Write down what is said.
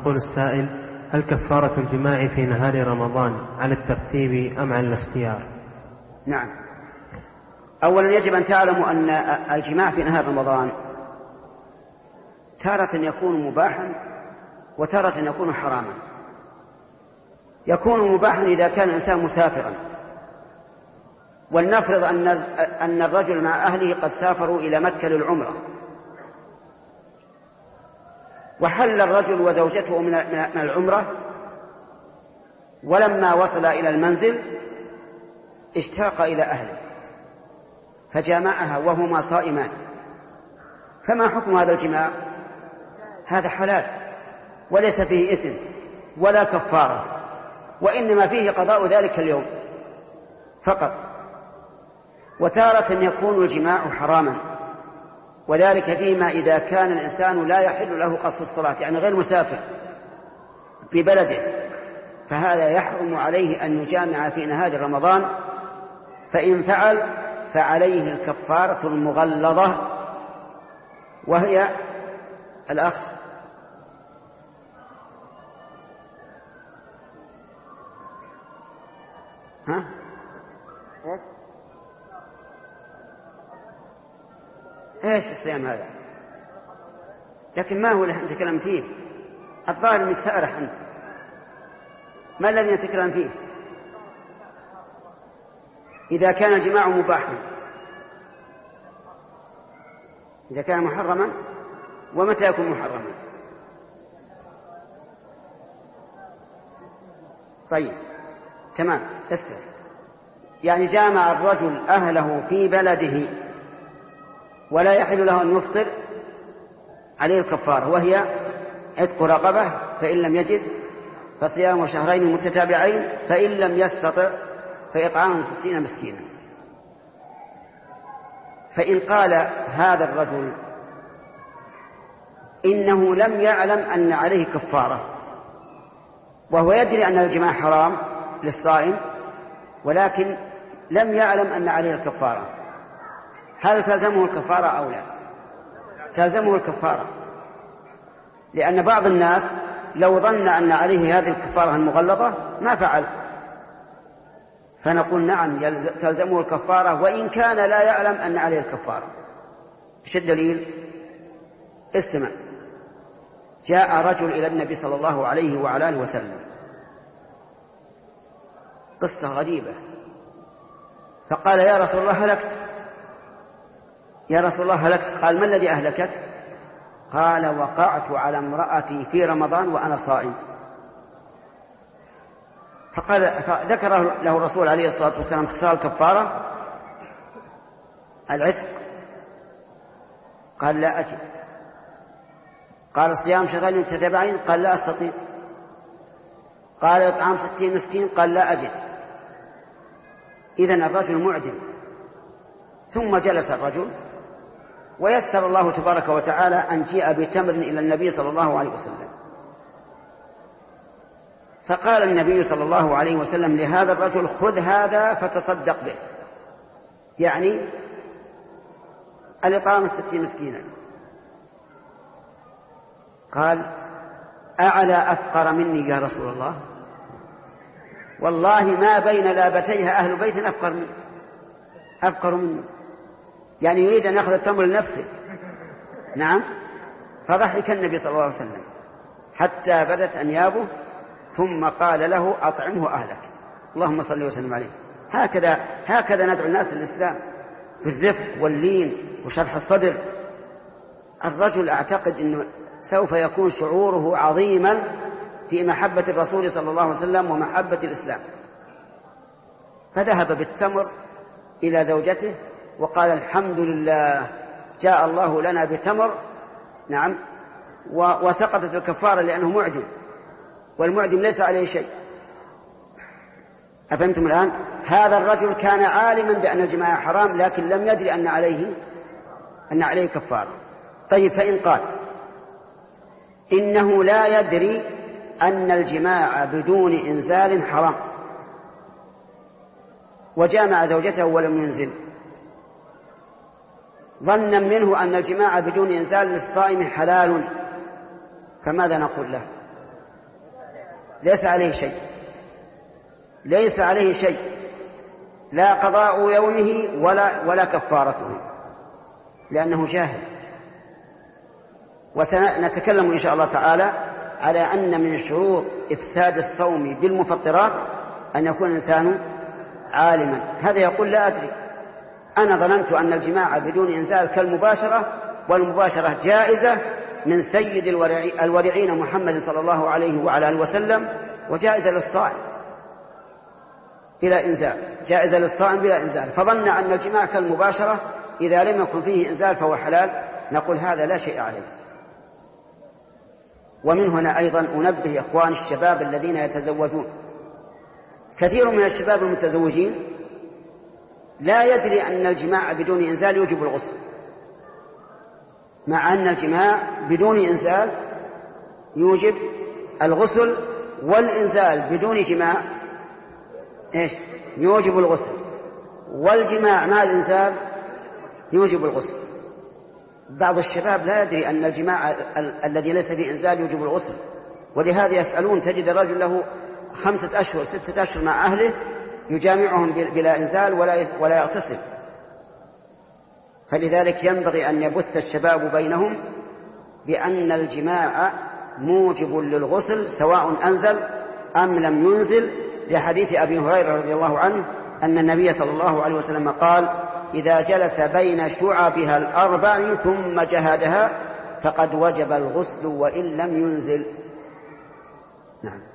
يقول السائل: هل كفارة الجماع في نهار رمضان على الترتيب أم على الاختيار؟ نعم. أولا يجب أن تعلموا أن الجماع في نهار رمضان تارة يكون مباحا وتارة يكون حراما. يكون مباحا إذا كان الإنسان مسافرا، ولنفرض أن الرجل مع أهله قد سافروا إلى مكة للعمرة، وحل الرجل وزوجته من العمرة، ولما وصل إلى المنزل اشتاق إلى أهله فجامعها وهما صائمان، فما حكم هذا الجماع؟ هذا حلال وليس فيه إثم ولا كفارة، وإنما فيه قضاء ذلك اليوم فقط. وتارة يكون الجماع حراما، وذلك فيما إذا كان الإنسان لا يحل له قصد الصلاة، يعني غير مسافر في بلده، فهذا يحرم عليه أن يجامع في نهار رمضان، فإن فعل فعليه الكفارة المغلظة، وهي الأخ ايش الصيام هذا؟ لكن ما هو اللي نتكلم فيه؟ الظاهر انك سأرح انت. ما الذي نتكلم فيه؟ اذا كان الجماع مباحا، اذا كان محرما، ومتى يكون محرما؟ طيب تمام، اسلم. يعني جامع الرجل أهله في بلده ولا يحل له أن يفطر، عليه الكفارة، وهي عتق رقبة، فإن لم يجد فصيام شهرين متتابعين، فإن لم يستطع فإطعام 60 مسكينا. فإن قال هذا الرجل إنه لم يعلم أن عليه كفارة، وهو يدري أن الجماع حرام للصائم، ولكن لم يعلم أن عليه الكفارة، هل تلزمه الكفارة أو لا؟ تلزمه الكفارة، لأن بعض الناس لو ظن أن عليه هذه الكفارة المغلظة ما فعل، فنقول نعم تلزمه الكفارة وإن كان لا يعلم أن عليه الكفارة. ايش الدليل؟ استمع. جاء رجل إلى النبي صلى الله عليه وعلى آله وسلم، قصة غريبة، فقال: يا رسول الله هلكت. يا رسول الله هلكت. قال: ما الذي أهلكك؟ قال: وقعت على امرأتي في رمضان وأنا صائم. فذكر له الرسول عليه الصلاة والسلام خصال الكفارة: العتق. قال: لا أجد. قال: صيام شهرين متتابعين. قال: لا أستطيع. قال: إطعام 60 مسكين. قال: لا أجد. إذن الرجل معجم. ثم جلس الرجل ويسر الله تبارك وتعالى أن جاء بتمر إلى النبي صلى الله عليه وسلم، فقال النبي صلى الله عليه وسلم لهذا الرجل: خذ هذا فتصدق به، يعني الإطعام 60 مسكينا. قال: أعلى أفقر مني يا رسول الله؟ والله ما بين لابتيها أهل بيت أفقر مني. يعني يريد أن يأخذ التمر لنفسه. نعم. فضحك النبي صلى الله عليه وسلم حتى بدت أنيابه، ثم قال له: أطعمه أهلك. اللهم صل وسلم عليه. هكذا ندعو الناس للإسلام، بالرفق واللين وشرح الصدر. الرجل أعتقد أنه سوف يكون شعوره عظيما في محبة الرسول صلى الله عليه وسلم ومحبة الإسلام. فذهب بالتمر إلى زوجته وقال: الحمد لله جاء الله لنا بتمر. نعم. وسقطت الكفارة لأنه معدم، والمعدم ليس عليه شيء. أفهمتم الآن؟ هذا الرجل كان عالما بأن الجماع حرام، لكن لم يدري أن عليه كفارة. طيب، فإن قال إنه لا يدري أن الجماع بدون إنزال حرام، وجامع زوجته ولم ينزل، ظنا منه أن الجماع بدون إنزال للصائم حلال، فماذا نقول له؟ ليس عليه شيء، ليس عليه شيء، لا قضاء يومه ولا كفارته، لأنه جاهل. وسنتكلم إن شاء الله تعالى على أن من شروط إفساد الصوم بالمفطرات أن يكون الإنسان عالما. هذا يقول لا أدري، أنا ظننت أن الجماع بدون إنزال كالمباشرة، والمباشرة جائزة من سيد الورعين محمد صلى الله عليه وعلى آله وسلم، وجائزة للصائم بلا إنزال، جائزة للصائم بلا إنزال. فظن أن الجماع كالمباشرة إذا لم يكن فيه إنزال فهو حلال. نقول هذا لا شيء عليه. ومن هنا أيضا أنبه إخوان الشباب الذين يتزوجون، كثير من الشباب المتزوجين لا يدري أن الجماع بدون إنزال يوجب الغسل، مع أن الجماع بدون إنزال يوجب الغسل، والإنزال بدون جماع إيش؟ يوجب الغسل، والجماع مع الإنزال يوجب الغسل. بعض الشباب لا يدري أن الجماع الذي ليس فيه إنزال يوجب الغسل، ولهذا يسألون، تجد الرجل له 5 أشهر 6 أشهر مع أهله يجامعهم بلا إنزال ولا يغتسل. فلذلك ينبغي أن يبث الشباب بينهم بأن الجماع موجب للغسل سواء أنزل أم لم ينزل، لحديث أبي هريرة رضي الله عنه أن النبي صلى الله عليه وسلم قال: إذا جلس بين شعبها الأربع ثم جهدها فقد وجب الغسل وإن لم ينزل. نعم.